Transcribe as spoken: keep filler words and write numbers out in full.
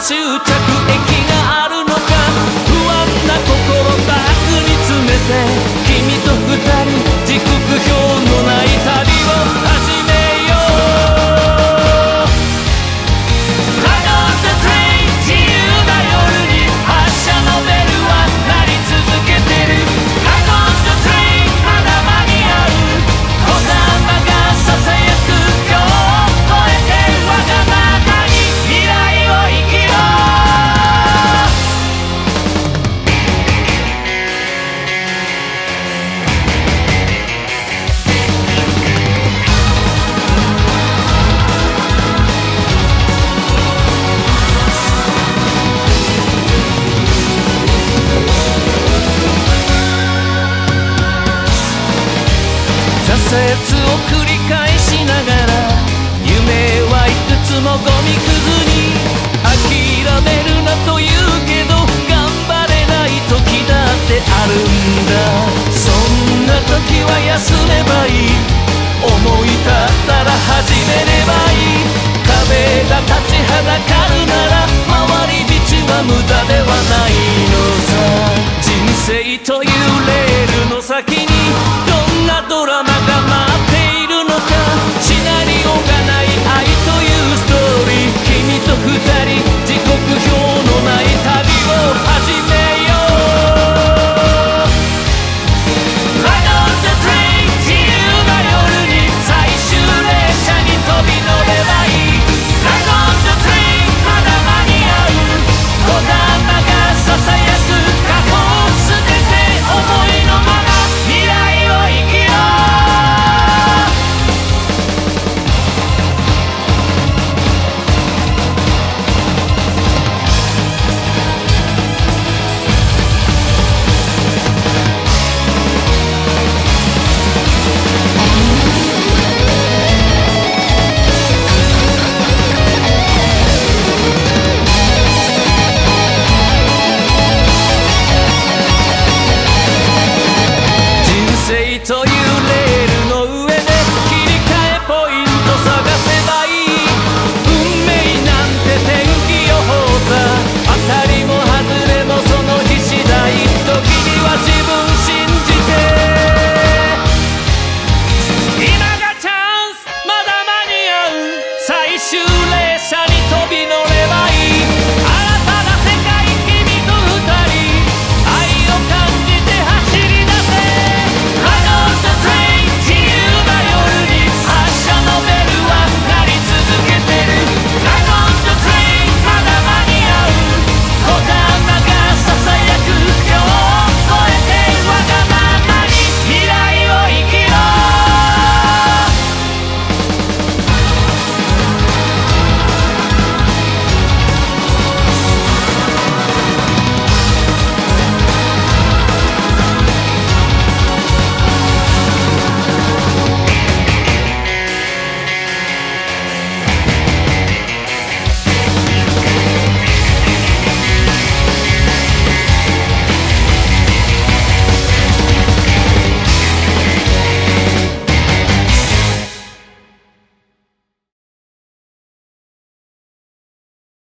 終着駅があるのか、不安な心バッグに詰めて君と二人時刻表のない旅を始めよう。 Ride on the train 自由な夜に発車のベルは鳴り続けてる。 Ride on the train まだ間に合う。こだまがささやく今日を越えてわがままに未来を生きよう。挫折を繰り返しながら夢はいくつも